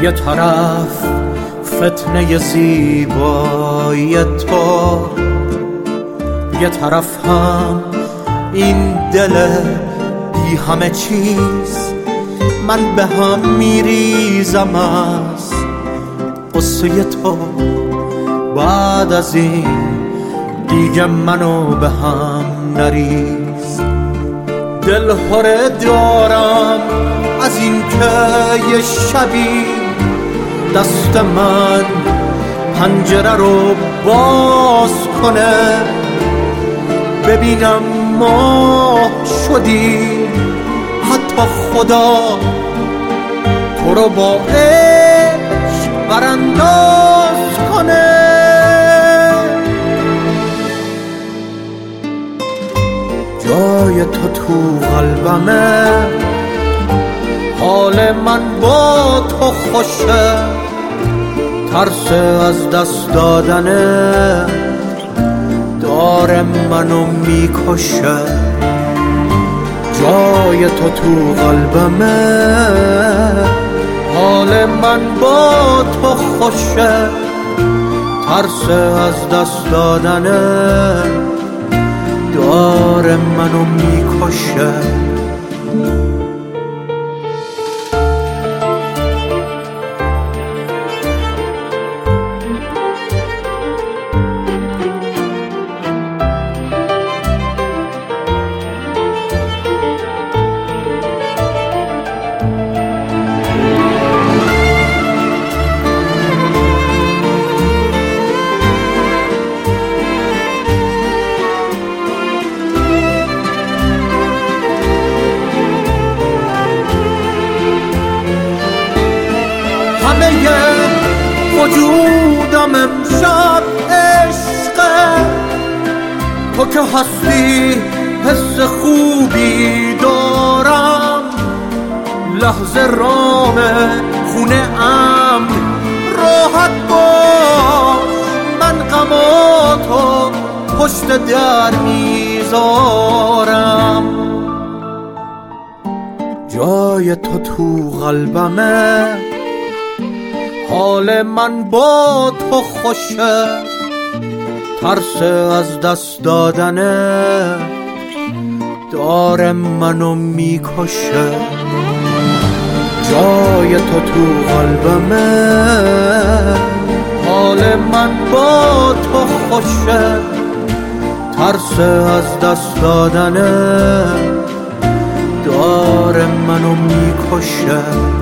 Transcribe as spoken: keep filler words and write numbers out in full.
یه طرف فتنه زیبای تو، یه طرف هم این دل بی همه چیز. من به هم میریزم از قصه تو، بعد از این دیگه منو به هم نریز. دل هره دارم از این که یه شبی دست من پنجره رو باز کنه، ببینم ما شدی، حتی خدا تو رو با عشق برانداز کنه. جای تو تو قلبمه، حال من با تو خوشه، ترس از دست دادنه داره منو میکشه. جای تو تو قلبمه، حال من با تو خوشه، ترس از دست دادنه داره منو میکشه. وجودم امشب عشقه، تو که هستی حس خوبی دارم، لحظه رام خونه ام راحت باش، من غماتو پشت در میذارم. جای تو تو قلبمه، حال من با تو خوشه، ترس از دست دادنه داره منو میکشه. جای تو تو قلبمه، حال من با تو خوشه، ترس از دست دادنه داره منو میکشه.